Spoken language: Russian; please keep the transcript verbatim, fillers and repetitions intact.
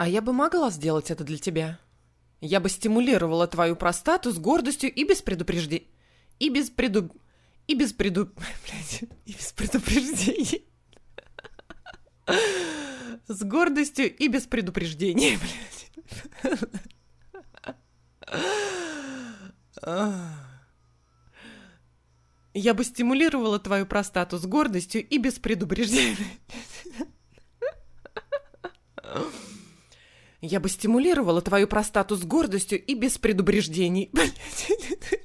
А я бы могла сделать это для тебя. Я бы стимулировала твою простату с гордостью и без предупреждения. И без преду... И без преду... Блядь, и без предупреждений. С гордостью и без предупреждений, блядь. Я бы стимулировала твою простату с гордостью и без предупреждений. Я бы стимулировала твою простату с гордостью и без предупреждений. Блядь.